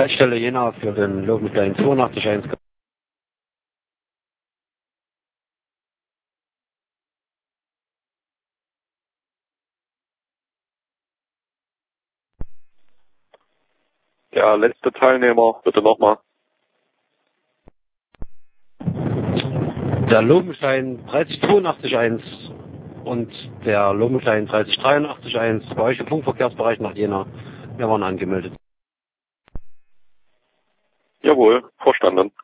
Leitstelle Jena für den Lobenstein 82.1. Ja, letzte Teilnehmer, bitte nochmal. Der Lobenstein 3082.1 und der Lobenstein 3083.1 bei euch im Funkverkehrsbereich nach Jena. Wir waren angemeldet. Jawohl, verstanden.